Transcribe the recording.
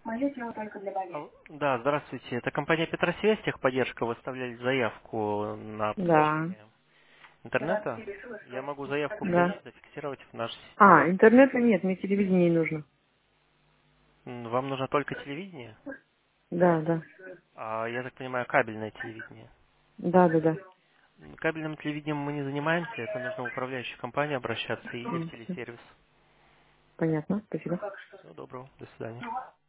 Да, здравствуйте. Это компания Петросвязь, техподдержка. Вы оставляли заявку на Да, подключение интернета. Я могу заявку да. принять, зафиксировать в нашей системе. А, интернета нет, мне телевидение не нужно. Вам нужно только телевидение? Да, да. А я так понимаю, кабельное телевидение. Да, да, да. Кабельным телевидением мы не занимаемся, это нужно в управляющую компанию обращаться или в Всё. телесервис. Понятно, спасибо. Всего доброго, до свидания.